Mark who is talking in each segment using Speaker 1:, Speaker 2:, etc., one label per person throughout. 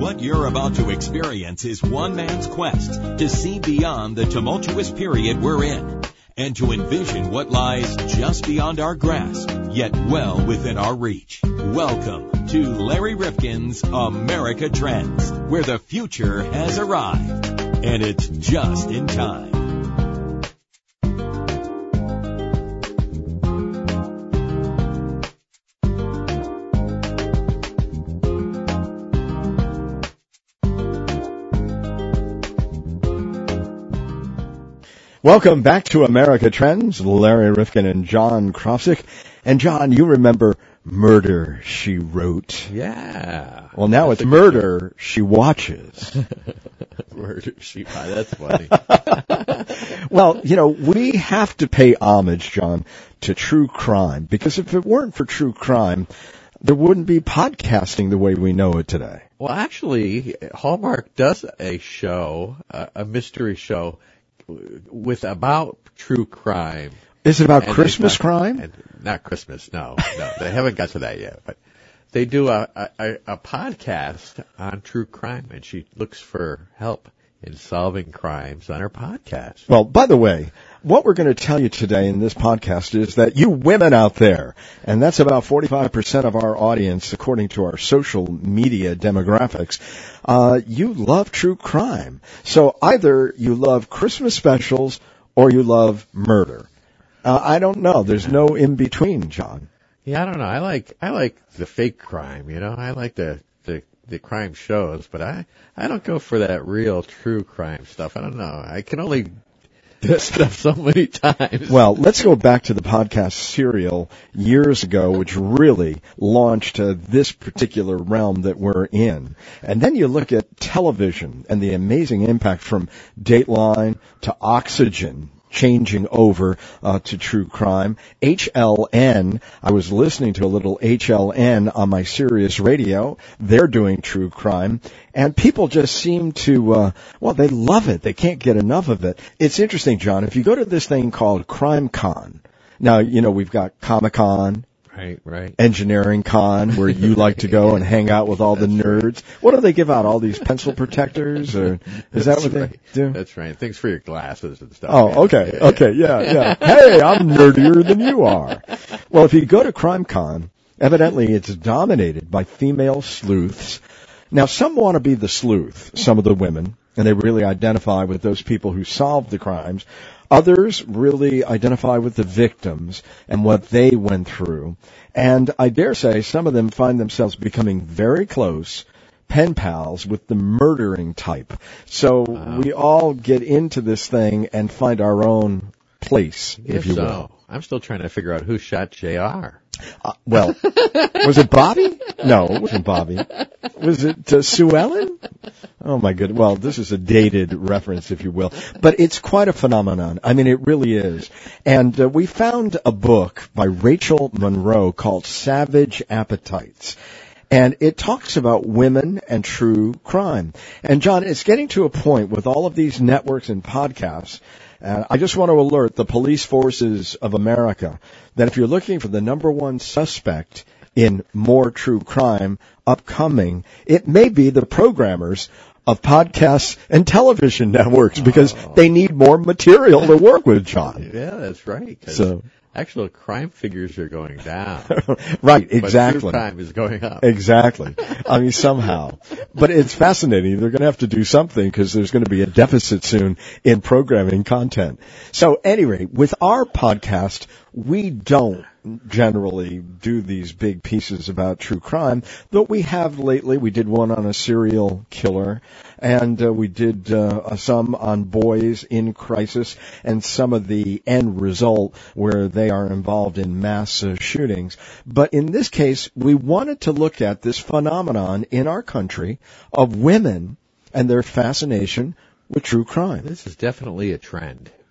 Speaker 1: What you're about to experience is one man's quest to see beyond the tumultuous period we're in and to envision what lies just beyond our grasp, yet well within our reach. Welcome to Larry Rifkin's America Trends, where the future has arrived, and it's just in time.
Speaker 2: Welcome back to America Trends. Larry Rifkin and John Krofzik. And John, you remember Murder, She Wrote.
Speaker 3: Yeah.
Speaker 2: Well, now it's Murder, She Watches.
Speaker 3: Murder, She Watches. That's funny.
Speaker 2: Well, you know, we have to pay homage, John, to true crime. Because if it weren't for true crime, there wouldn't be podcasting the way we know it today.
Speaker 3: Well, actually, Hallmark does a show, a mystery show, with about true crime.
Speaker 2: Is it about Christmas crime?
Speaker 3: Not Christmas, no. They haven't got to that yet. But they do a podcast on true crime, and she looks for help in solving crimes on her podcast.
Speaker 2: Well, by the way, what we're going to tell you today in this podcast is that you women out there, and that's about 45% of our audience according to our social media demographics, you love true crime. So either you love Christmas specials or you love murder. I don't know. There's no in between, John.
Speaker 3: Yeah, I don't know. I like the fake crime, you know. I like the crime shows, but I don't go for that real true crime stuff. I don't know. I can only do stuff so many times.
Speaker 2: Well, let's go back to the podcast Serial years ago, which really launched this particular realm that we're in. And then you look at television and the amazing impact from Dateline to Oxygen, changing over to true crime. HLN, I was listening to a little HLN on my Sirius radio. They're doing true crime. And people just seem to, they love it. They can't get enough of it. It's interesting, John. If you go to this thing called Crime Con, now, you know, we've got Comic-Con.
Speaker 3: Right.
Speaker 2: Engineering Con, where you like to go and hang out with all the nerds. What do they give out? All these pencil protectors, or is that what they do?
Speaker 3: That's right. Thanks for your glasses and stuff.
Speaker 2: Oh, okay, yeah. Hey, I'm nerdier than you are. Well, if you go to CrimeCon, evidently it's dominated by female sleuths. Now, some want to be the sleuth, some of the women, and they really identify with those people who solved the crimes. Others really identify with the victims and what they went through. And I dare say some of them find themselves becoming very close pen pals with the murdering type. So we all get into this thing and find our own place, if you will.
Speaker 3: I'm still trying to figure out who shot JR.
Speaker 2: Well, was it Bobby? No, it wasn't Bobby. Was it Sue Ellen? Oh, my goodness. Well, this is a dated reference, if you will. But it's quite a phenomenon. I mean, it really is. And we found a book by Rachel Monroe called Savage Appetites. And it talks about women and true crime. And, John, it's getting to a point with all of these networks and podcasts. I just want to alert the police forces of America that if you're looking for the number one suspect in more true crime upcoming, it may be the programmers of podcasts and television networks because they need more material to work with, John.
Speaker 3: Yeah, that's right.
Speaker 2: So
Speaker 3: actual crime figures are going down.
Speaker 2: Right, exactly.
Speaker 3: But true crime is going up.
Speaker 2: Exactly. I mean, somehow. But it's fascinating. They're going to have to do something because there's going to be a deficit soon in programming content. So anyway, with our podcast, we don't generally do these big pieces about true crime, but we have lately. We did one on a serial killer, and we did some on boys in crisis, and some of the end result where they are involved in mass shootings. But in this case, we wanted to look at this phenomenon in our country of women and their fascination with true crime.
Speaker 3: This is definitely a trend.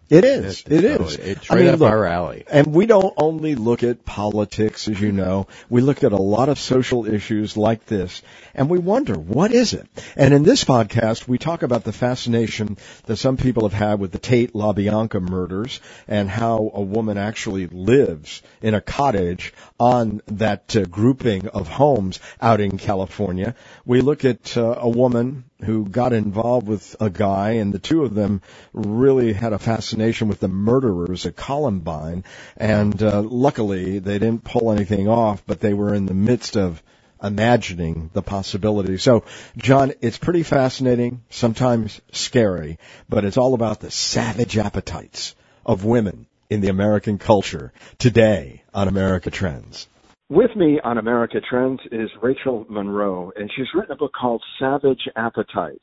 Speaker 2: It is. It is.
Speaker 3: It's right up our alley.
Speaker 2: And we don't only look at politics, as you know. We look at a lot of social issues like this, and we wonder, what is it? And in this podcast, we talk about the fascination that some people have had with the Tate LaBianca murders and how a woman actually lives in a cottage on that grouping of homes out in California. We look at a woman who got involved with a guy, and the two of them really had a fascination with the murderers at Columbine, and luckily they didn't pull anything off, but they were in the midst of imagining the possibility. So, John, it's pretty fascinating, sometimes scary, but it's all about the savage appetites of women in the American culture today on America Trends.
Speaker 4: With me on America Trends is Rachel Monroe, and she's written a book called Savage Appetites,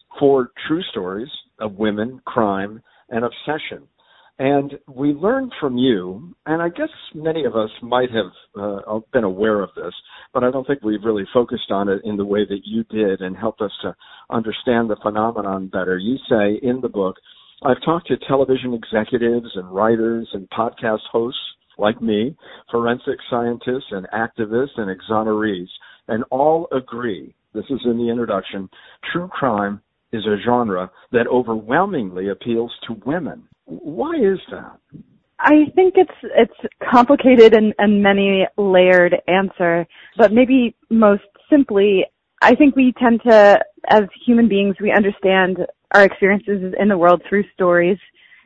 Speaker 4: 4 true stories of women, crime, and obsession. And we learned from you, and I guess many of us might have been aware of this, but I don't think we've really focused on it in the way that you did and helped us to understand the phenomenon better. You say in the book, I've talked to television executives and writers and podcast hosts like me, forensic scientists and activists and exonerees, and all agree, this is in the introduction, true crime is a genre that overwhelmingly appeals to women. Why is that?
Speaker 5: I think it's complicated and many layered answer, but maybe most simply, I think we tend to, as human beings, we understand our experiences in the world through stories,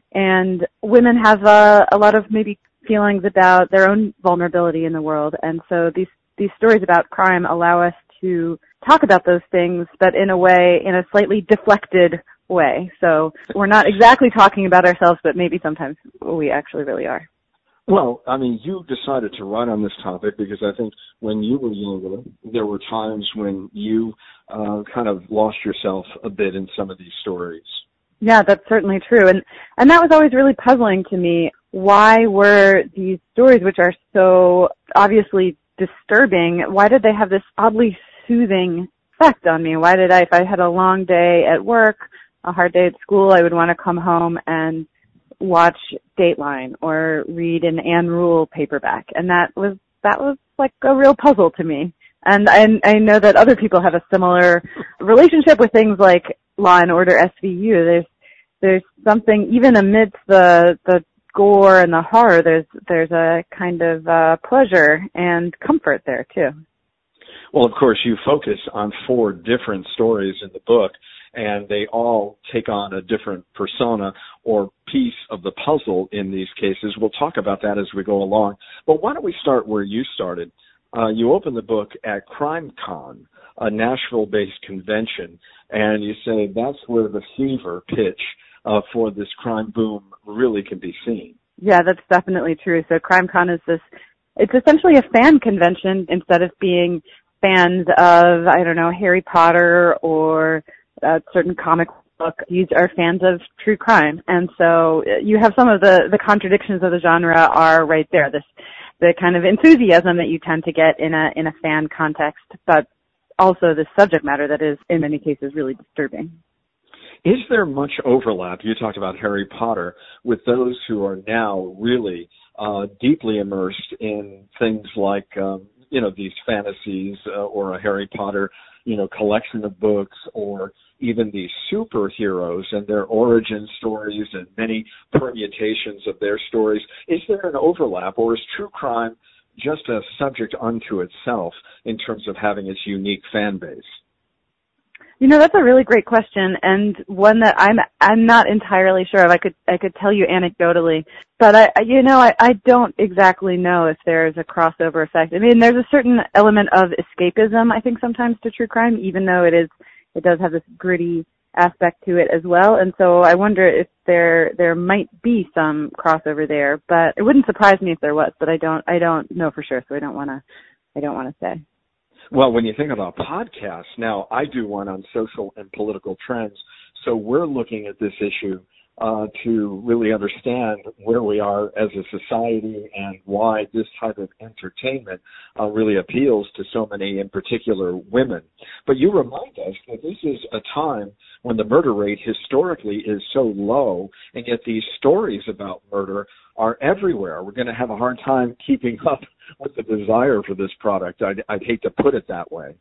Speaker 5: and women have a lot of maybe feelings about their own vulnerability in the world, and so these stories about crime allow us to talk about those things, but in a slightly deflected way. So we're not exactly talking about ourselves, but maybe sometimes we actually really are.
Speaker 4: Well, I mean, you decided to write on this topic because I think when you were younger, there were times when you kind of lost yourself a bit in some of these stories.
Speaker 5: Yeah, that's certainly true. And that was always really puzzling to me. Why were these stories, which are so obviously disturbing, why did they have this oddly soothing effect on me? Why did if I had a long day at work, a hard day at school, I would want to come home and watch Dateline or read an Anne Rule paperback. And that was like a real puzzle to me. And I know that other people have a similar relationship with things like Law and Order SVU. There's something, even amidst the gore and the horror, there's a kind of pleasure and comfort there too.
Speaker 4: Well, of course, you focus on 4 different stories in the book, and they all take on a different persona or piece of the puzzle in these cases. We'll talk about that as we go along. But why don't we start where you started? You open the book at CrimeCon, a Nashville-based convention, and you say that's where the fever pitch for this crime boom really can be seen.
Speaker 5: Yeah, that's definitely true. So CrimeCon is it's essentially a fan convention instead of being fans of, I don't know, Harry Potter or a certain comic book. These are fans of true crime. And so you have some of the contradictions of the genre are right there. The kind of enthusiasm that you tend to get in a fan context, but also the subject matter that is in many cases really disturbing.
Speaker 4: Is there much overlap, you talked about Harry Potter, with those who are now really deeply immersed in things like, these fantasies or a Harry Potter, collection of books, or even these superheroes and their origin stories and many permutations of their stories? Is there an overlap, or is true crime just a subject unto itself in terms of having its unique fan base?
Speaker 5: That's a really great question, and one that I'm not entirely sure of. I could tell you anecdotally, but I don't exactly know if there's a crossover effect. I mean, there's a certain element of escapism, I think, sometimes to true crime, even though it does have this gritty aspect to it as well. And so I wonder if there might be some crossover there, but it wouldn't surprise me if there was, but I don't know for sure, so I don't want to say.
Speaker 4: Well, when you think about podcasts, now I do one on social and political trends, so we're looking at this issue to really understand where we are as a society and why this type of entertainment really appeals to so many, in particular, women. But you remind us that this is a time when the murder rate historically is so low, and yet these stories about murder are everywhere. We're going to have a hard time keeping up with the desire for this product. I'd hate to put it that way.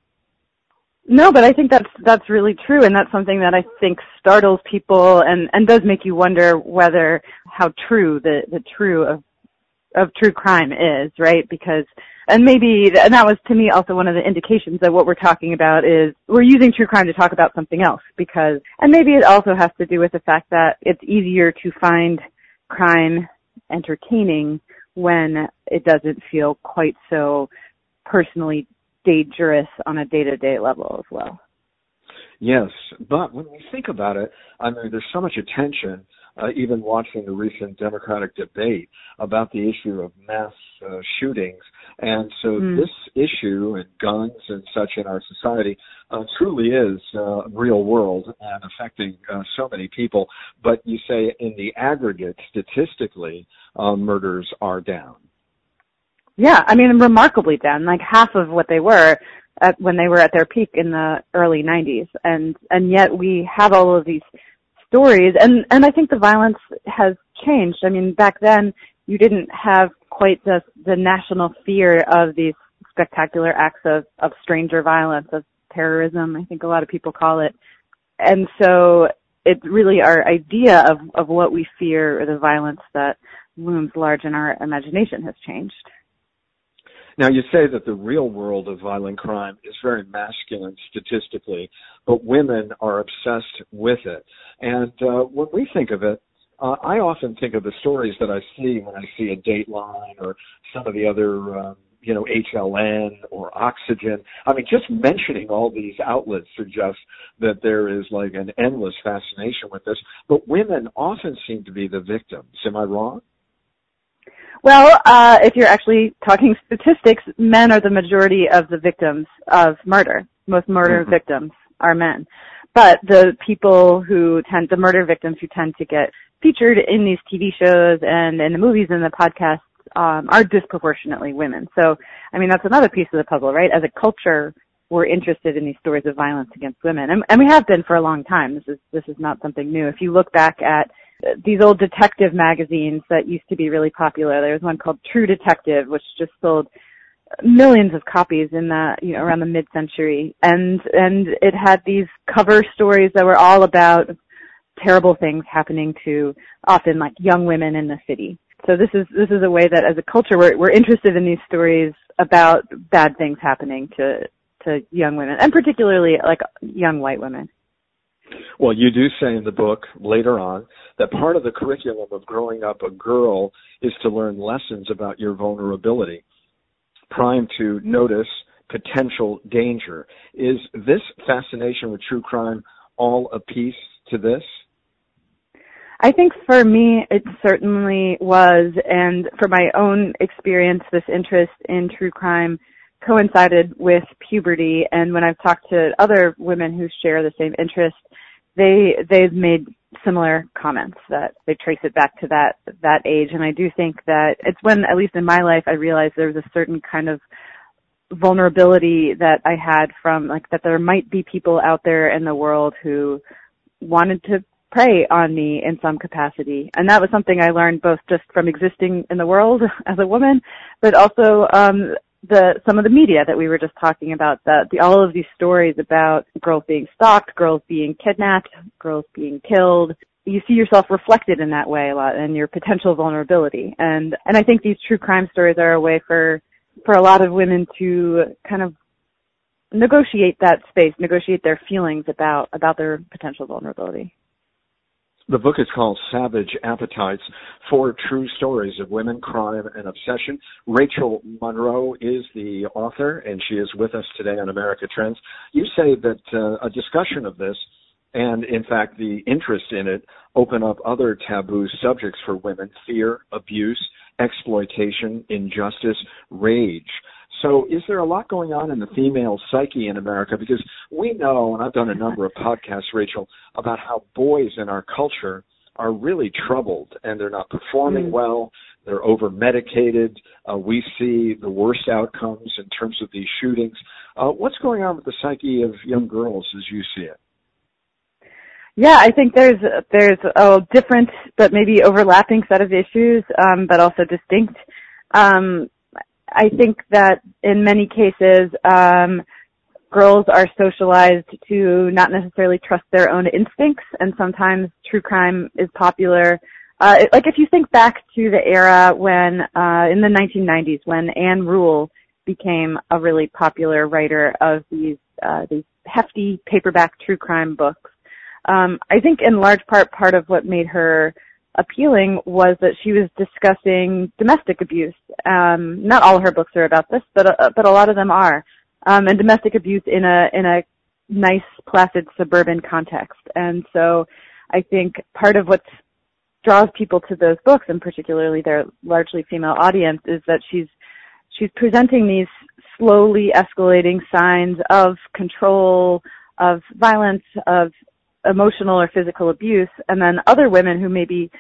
Speaker 5: No, but I think that's really true, and that's something that I think startles people and does make you wonder whether how true the true of true crime is, right? Because and that was to me also one of the indications that what we're talking about is we're using true crime to talk about something else, and maybe it also has to do with the fact that it's easier to find crime entertaining when it doesn't feel quite so personally dangerous on a day-to-day level as well.
Speaker 4: Yes, but when we think about it, I mean, there's so much attention, even watching the recent Democratic debate about the issue of mass shootings. And so this issue and guns and such in our society truly is real world and affecting so many people. But you say in the aggregate, statistically, murders are down.
Speaker 5: Yeah, I mean, remarkably down, like half of what they were when they were at their peak in the early 90s. And yet we have all of these stories, and I think the violence has changed. I mean, back then you didn't have quite the national fear of these spectacular acts of stranger violence, of terrorism, I think a lot of people call it. And so it's really our idea of what we fear, or the violence that looms large in our imagination, has changed.
Speaker 4: Now, you say that the real world of violent crime is very masculine statistically, but women are obsessed with it. And when we think of it, I often think of the stories that I see when I see a Dateline or some of the other, HLN or Oxygen. I mean, just mentioning all these outlets suggests that there is like an endless fascination with this. But women often seem to be the victims. Am I wrong?
Speaker 5: Well, if you're actually talking statistics, men are the majority of the victims of murder. Most murder victims are men. But the murder victims who tend to get featured in these TV shows and in the movies and the podcasts, are disproportionately women. So, I mean, that's another piece of the puzzle, right? As a culture, we're interested in these stories of violence against women. And we have been for a long time. This is not something new. If you look back at these old detective magazines that used to be really popular, there was one called True Detective, which just sold millions of copies in around the mid-century. And it had these cover stories that were all about terrible things happening to often like young women in the city. So this is a way that as a culture we're interested in these stories about bad things happening to young women, and particularly like young white women.
Speaker 4: Well, you do say in the book later on that part of the curriculum of growing up a girl is to learn lessons about your vulnerability, primed to notice potential danger. Is this fascination with true crime all a piece to this?
Speaker 5: I think for me it certainly was, and for my own experience, this interest in true crime coincided with puberty. And when I've talked to other women who share the same interest, they've made similar comments that they trace it back to that age. And I do think that it's when, at least in my life, I realized there was a certain kind of vulnerability that I had from that there might be people out there in the world who wanted to prey on me in some capacity. And that was something I learned both just from existing in the world as a woman, but also some of the media that we were just talking about, all of these stories about girls being stalked, girls being kidnapped, girls being killed. You see yourself reflected in that way a lot, and your potential vulnerability. And I think these true crime stories are a way for a lot of women to kind of negotiate that space, negotiate their feelings about their potential vulnerability.
Speaker 4: The book is called Savage Appetites, 4 True Stories of Women, Crime, and Obsession. Rachel Monroe is the author, and she is with us today on America Trends. You say that a discussion of this, and in fact the interest in it, open up other taboo subjects for women: fear, abuse, exploitation, injustice, rage. So is there a lot going on in the female psyche in America? Because we know, and I've done a number of podcasts, Rachel, about how boys in our culture are really troubled and they're not performing well. They're over-medicated. We see the worst outcomes in terms of these shootings. What's going on with the psyche of young girls as you see it?
Speaker 5: Yeah, I think there's a different but maybe overlapping set of issues, but also distinct. I think that in many cases, girls are socialized to not necessarily trust their own instincts, and sometimes true crime is popular. Like if you think back to the era when, in the 1990s, when Anne Rule became a really popular writer of these hefty paperback true crime books. I think in large part of what made her appealing was that she was discussing domestic abuse. Not all her books are about this, but a lot of them are. And domestic abuse in a nice, placid suburban context. And so I think part of what draws people to those books, and particularly their largely female audience, is that she's presenting these slowly escalating signs of control, of violence, of emotional or physical abuse, and then other women who maybe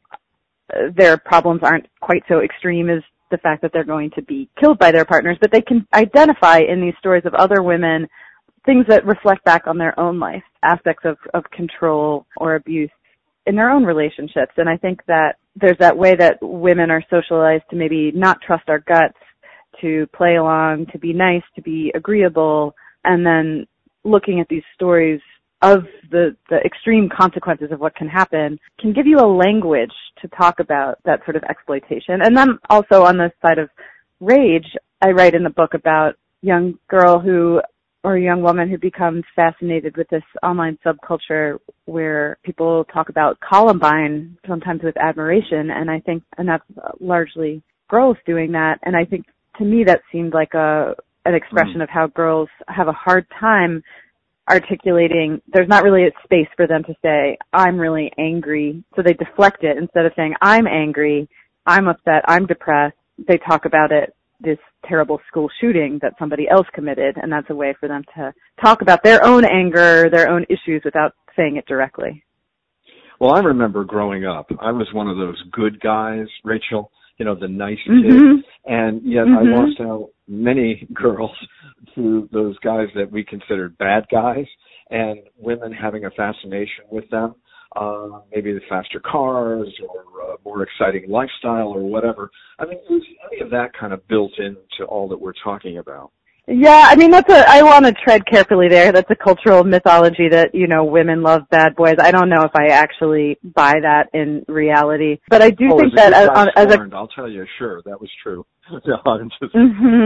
Speaker 5: their problems aren't quite so extreme as the fact that they're going to be killed by their partners, but they can identify in these stories of other women things that reflect back on their own life, aspects of control or abuse in their own relationships. And I think that there's that way that women are socialized to maybe not trust our guts, to play along, to be nice, to be agreeable, and then looking at these stories of the extreme consequences of what can happen can give you a language to talk about that sort of exploitation. And then also on the side of rage, I write in the book about young girl or a young woman who becomes fascinated with this online subculture where people talk about Columbine, sometimes with admiration, and that's largely girls doing that. And I think to me that seemed like an expression of how girls have a hard time articulating. There's not really a space for them to say, I'm really angry. So they deflect it. Instead of saying, I'm angry, I'm upset, I'm depressed, they talk about it, this terrible school shooting that somebody else committed. And that's a way for them to talk about their own anger, their own issues without saying it directly.
Speaker 4: Well, I remember growing up, I was one of those good guys, Rachel, the nice kid. And yet I lost out many girls to those guys that we considered bad guys, and women having a fascination with them, maybe the faster cars or more exciting lifestyle or whatever. I mean, is any of that kind of built into all that we're talking about?
Speaker 5: Yeah, I mean, I want to tread carefully there. That's a cultural mythology that, women love bad boys. I don't know if I actually buy that in reality. But I do think that
Speaker 4: I'll tell you, sure, that was true. No, I'm just,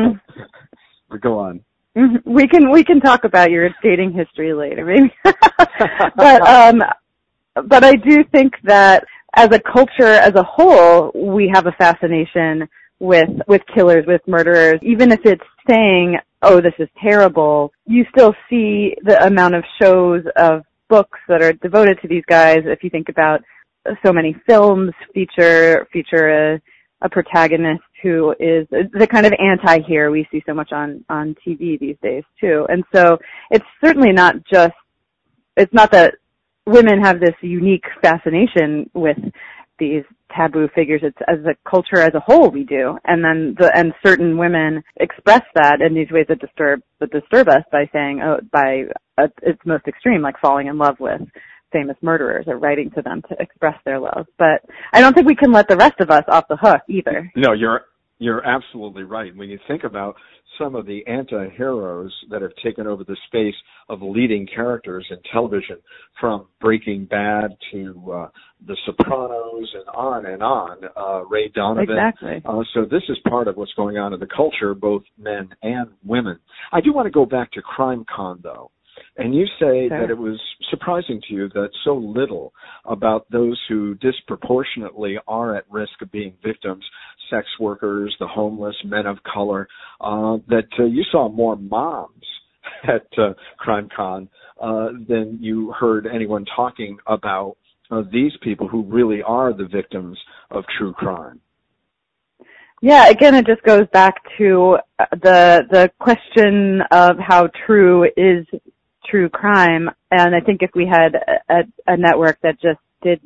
Speaker 4: but go on.
Speaker 5: We can talk about your dating history later, maybe. But I do think that as a culture as a whole, we have a fascination with killers, with murderers. Even if it's saying, oh, this is terrible, you still see the amount of shows, of books that are devoted to these guys. If you think about so many films feature a protagonist who is the kind of anti-hero we see so much on TV these days too. And so it's certainly it's not that women have this unique fascination with these taboo figures. It's as a culture as a whole we do. And then and certain women express that in these ways that disturb us by saying, it's most extreme, like falling in love with famous murderers or writing to them to express their love. But I don't think we can let the rest of us off the hook either.
Speaker 4: No, you're absolutely right. When you think about some of the anti-heroes that have taken over the space of leading characters in television, from Breaking Bad to The Sopranos and on, Ray Donovan.
Speaker 5: Exactly.
Speaker 4: So this is part of what's going on in the culture, both men and women. I do want to go back to CrimeCon, though. And you say that it was surprising to you that so little about those who disproportionately are at risk of being victims, sex workers, the homeless, men of color, that you saw more moms at CrimeCon than you heard anyone talking about these people who really are the victims of true crime.
Speaker 5: Yeah, again, it just goes back to the question of how true is true crime. And I think if we had a network that just did deep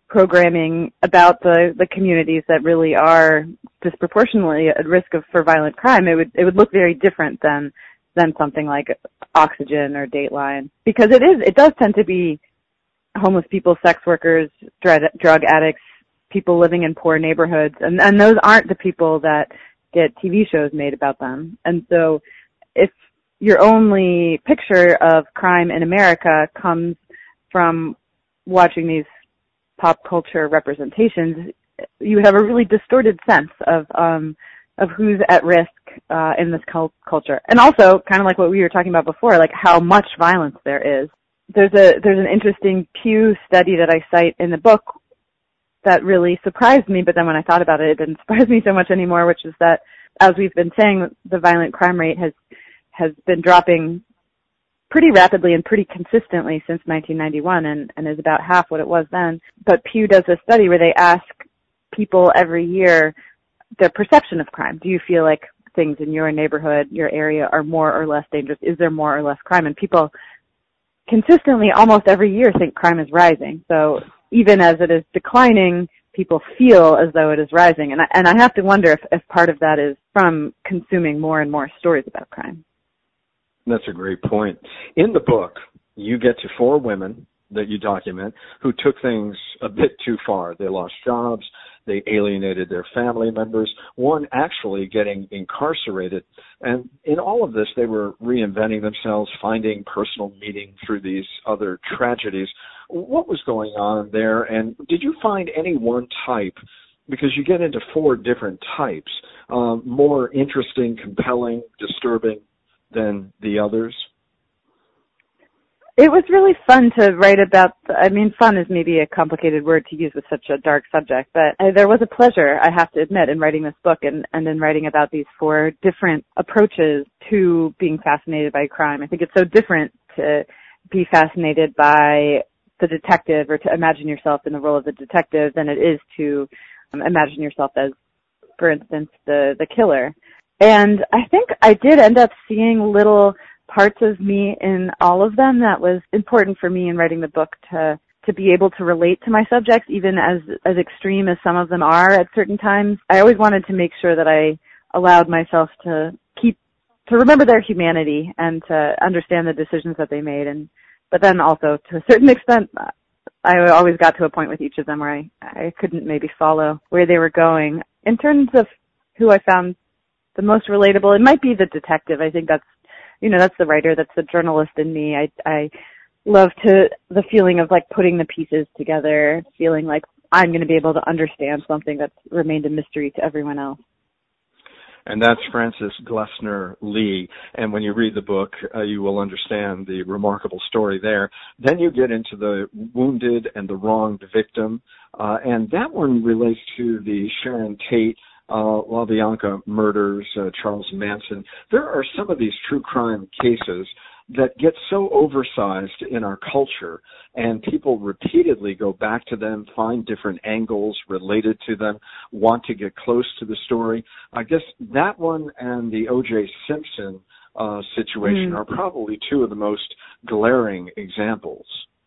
Speaker 5: programming about the communities that really are disproportionately at risk for violent crime, it would look very different than something like Oxygen or Dateline, because it does tend to be homeless people, sex workers, drug addicts, people living in poor neighborhoods, and those aren't the people that get TV shows made about them. And so if your only picture of crime in America comes from watching these pop culture representations, you have a really distorted sense of who's at risk in this culture. And also, kind of like what we were talking about before, like how much violence there is. There's an interesting Pew study that I cite in the book that really surprised me, but then when I thought about it, it didn't surprise me so much anymore, which is that, as we've been saying, the violent crime rate has been dropping pretty rapidly and pretty consistently since 1991 and is about half what it was then. But Pew does a study where they ask people every year their perception of crime. Do you feel like things in your neighborhood, your area, are more or less dangerous? Is there more or less crime? And people consistently, almost every year, think crime is rising. So even as it is declining, people feel as though it is rising. And I have to wonder if part of that is from consuming more and more stories about crime.
Speaker 4: That's a great point. In the book, you get to 4 women that you document who took things a bit too far. They lost jobs. They alienated their family members, one actually getting incarcerated. And in all of this, they were reinventing themselves, finding personal meaning through these other tragedies. What was going on there? And did you find any one type, because you get into 4 different types, more interesting, compelling, disturbing than the others?
Speaker 5: It was really fun to write about, fun is maybe a complicated word to use with such a dark subject, but there was a pleasure, I have to admit, in writing this book and in writing about these 4 different approaches to being fascinated by crime. I think it's so different to be fascinated by the detective or to imagine yourself in the role of the detective than it is to imagine yourself as, for instance, the killer. And I think I did end up seeing little parts of me in all of them that was important for me in writing the book to be able to relate to my subjects, even as extreme as some of them are at certain times. I always wanted to make sure that I allowed myself to remember their humanity and to understand the decisions that they made. But then also, to a certain extent, I always got to a point with each of them where I couldn't maybe follow where they were going. In terms of who I found the most relatable, it might be the detective. I think that's the writer, that's the journalist in me. I love the feeling of like putting the pieces together, feeling like I'm going to be able to understand something that's remained a mystery to everyone else.
Speaker 4: And that's Frances Glessner Lee. And when you read the book, you will understand the remarkable story there. Then you get into the wounded and the wronged victim. And that one relates to the Sharon Tate LaBianca murders, Charles Manson. There are some of these true crime cases that get so oversized in our culture, and people repeatedly go back to them, find different angles related to them, want to get close to the story. I guess that one and the O.J. Simpson situation are probably 2 of the most glaring examples.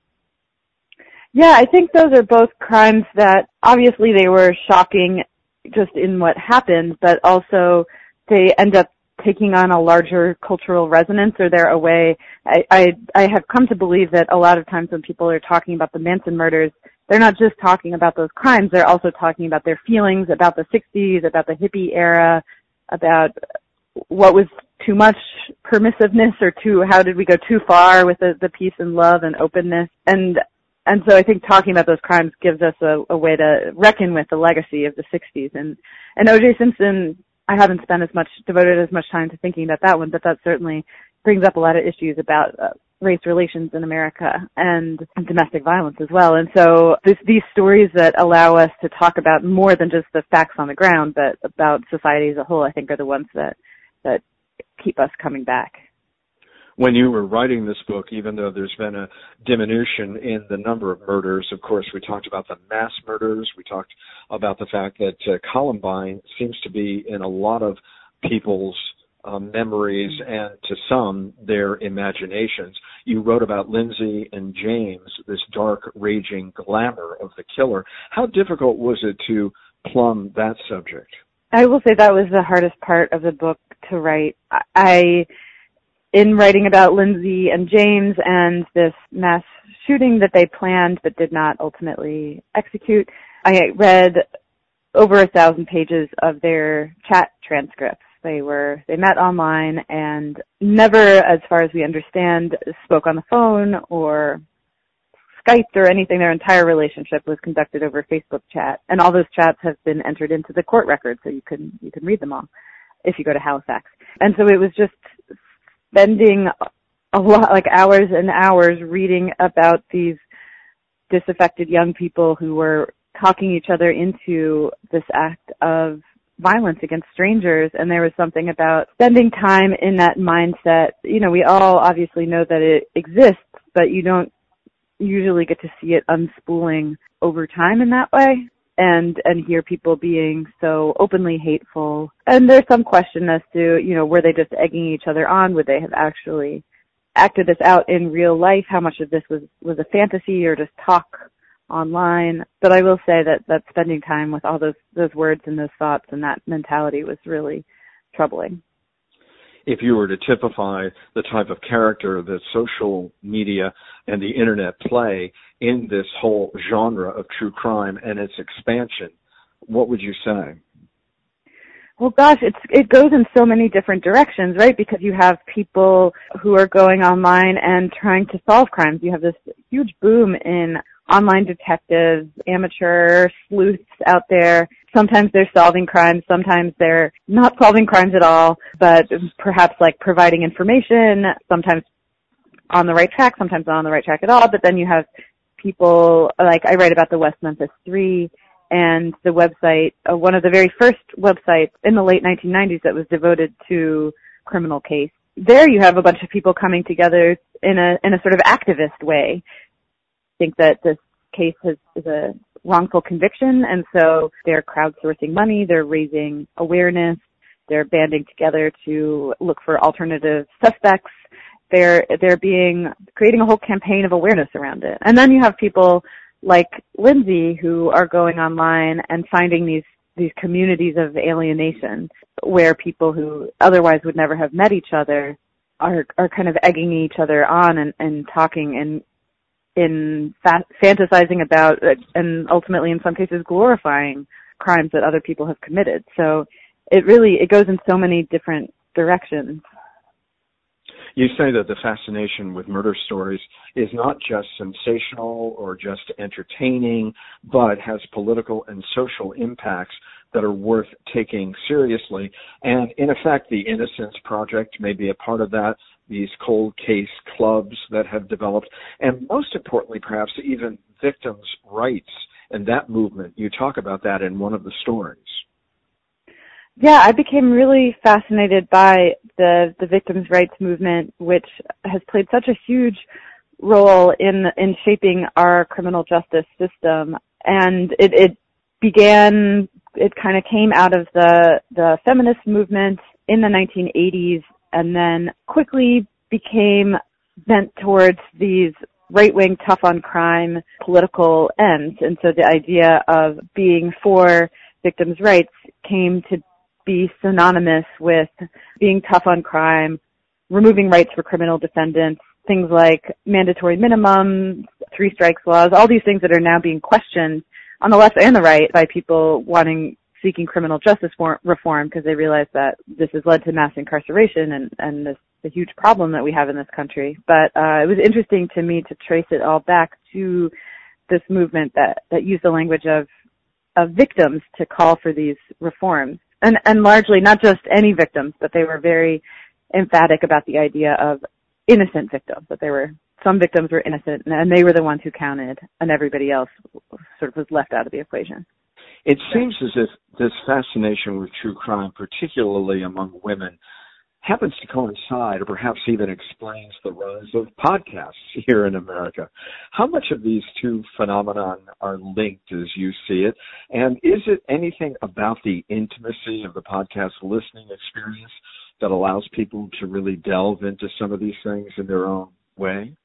Speaker 5: Yeah, I think those are both crimes that obviously they were shocking just in what happened, but also they end up taking on a larger cultural resonance, or they're a way. I have come to believe that a lot of times when people are talking about the Manson murders, they're not just talking about those crimes, they're also talking about their feelings about the 60s, about the hippie era, about what was too much permissiveness or how did we go too far with the peace and love and openness. And so I think talking about those crimes gives us a way to reckon with the legacy of the 60s. And O.J. Simpson, I haven't devoted as much time to thinking about that one, but that certainly brings up a lot of issues about race relations in America and domestic violence as well. And so these stories that allow us to talk about more than just the facts on the ground, but about society as a whole, I think are the ones that keep us coming back.
Speaker 4: When you were writing this book, even though there's been a diminution in the number of murders, of course, we talked about the mass murders. We talked about the fact that Columbine seems to be in a lot of people's memories and to some their imaginations. You wrote about Lindsay and James, this dark, raging glamour of the killer. How difficult was it to plumb that subject?
Speaker 5: I will say that was the hardest part of the book to write. In writing about Lindsay and James and this mass shooting that they planned but did not ultimately execute, I read over 1,000 pages of their chat transcripts. They met online and never, as far as we understand, spoke on the phone or Skyped or anything. Their entire relationship was conducted over Facebook chat, and all those chats have been entered into the court record, so you can read them all if you go to Halifax. And so it was just spending a lot, like hours and hours, reading about these disaffected young people who were talking each other into this act of violence against strangers. And there was something about spending time in that mindset. You know, we all obviously know that it exists, but you don't usually get to see it unspooling over time in that way. And hear people being so openly hateful. And there's some question as to, you know, were they just egging each other on? Would they have actually acted this out in real life? How much of this was a fantasy or just talk online? But I will say that spending time with all those words and those thoughts and that mentality was really troubling.
Speaker 4: If you were to typify the type of character that social media and the internet play in this whole genre of true crime and its expansion, what would you say?
Speaker 5: Well, gosh, it goes in so many different directions, right? Because you have people who are going online and trying to solve crimes. You have this huge boom in online detectives, amateur sleuths out there. Sometimes they're solving crimes, sometimes they're not solving crimes at all, but perhaps like providing information, sometimes on the right track, sometimes not on the right track at all. But then you have people, like I write about the West Memphis 3 and the website, one of the very first websites in the late 1990s that was devoted to criminal case. There you have a bunch of people coming together in a sort of activist way. I think that this case is a wrongful conviction, and so they're crowdsourcing money, they're raising awareness, they're banding together to look for alternative suspects. They're creating a whole campaign of awareness around it. And then you have people like Lindsay who are going online and finding these communities of alienation where people who otherwise would never have met each other are kind of egging each other on and talking and fantasizing about and ultimately in some cases glorifying crimes that other people have committed. So it goes in so many different directions.
Speaker 4: You say that the fascination with murder stories is not just sensational or just entertaining, but has political and social impacts that are worth taking seriously. And in effect, the Innocence Project may be a part of that, these cold case clubs that have developed, and most importantly, perhaps even victims' rights and that movement. You talk about that in one of the stories.
Speaker 5: Yeah, I became really fascinated by the victims' rights movement, which has played such a huge role in shaping our criminal justice system. And it kind of came out of the feminist movement in the 1980s and then quickly became bent towards these right-wing tough-on-crime political ends. And so the idea of being for victims' rights came to be synonymous with being tough on crime, removing rights for criminal defendants, things like mandatory minimums, 3 strikes laws, all these things that are now being questioned on the left and the right by people seeking criminal justice reform because they realize that this has led to mass incarceration and the huge problem that we have in this country. But it was interesting to me to trace it all back to this movement that used the language of victims to call for these reforms. And largely not just any victims, but they were very emphatic about the idea of innocent victims, that some victims were innocent and they were the ones who counted and everybody else sort of was left out of the equation.
Speaker 4: It seems as if this fascination with true crime, particularly among women, happens to coincide or perhaps even explains the rise of podcasts here in America. How much of these two phenomena are linked as you see it? And is it anything about the intimacy of the podcast listening experience that allows people to really delve into some of these things in their own way?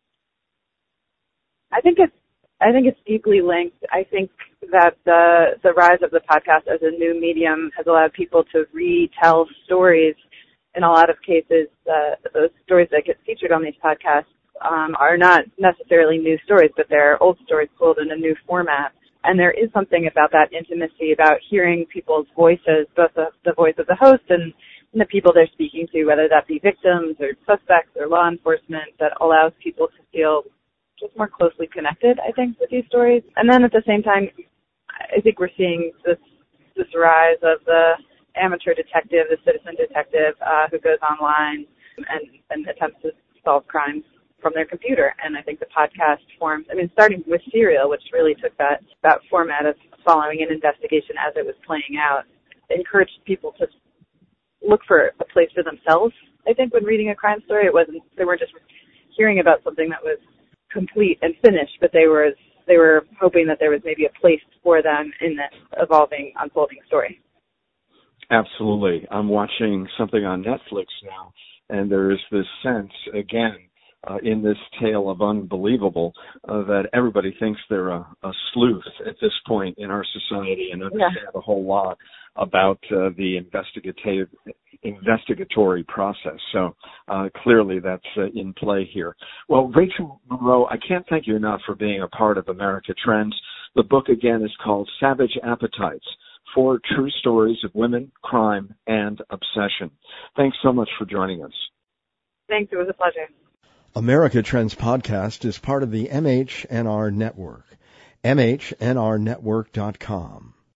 Speaker 5: I think it's deeply linked. I think that the rise of the podcast as a new medium has allowed people to retell stories. In a lot of cases, those stories that get featured on these podcasts are not necessarily new stories, but they're old stories told in a new format. And there is something about that intimacy, about hearing people's voices, both the voice of the host and the people they're speaking to, whether that be victims or suspects or law enforcement, that allows people to feel just more closely connected, I think, with these stories. And then at the same time, I think we're seeing this rise of the amateur detective, the citizen detective, who goes online and attempts to solve crimes from their computer. And I think the podcast forms, starting with Serial, which really took that format of following an investigation as it was playing out, encouraged people to look for a place for themselves, I think, when reading a crime story. They weren't just hearing about something that was complete and finished, but they were hoping that there was maybe a place for them in this evolving, unfolding story.
Speaker 4: Absolutely. I'm watching something on Netflix now, and there is this sense, again, in this tale of Unbelievable, that everybody thinks they're a sleuth at this point in our society and understand a whole lot about the investigatory process. So clearly that's in play here. Well, Rachel Monroe, I can't thank you enough for being a part of America Trends. The book, again, is called Savage Appetites: 4 True Stories of Women, Crime, and Obsession. Thanks so much for joining us.
Speaker 5: Thanks. It was a pleasure.
Speaker 2: America Trends Podcast is part of the MHNR Network, mhnrnetwork.com.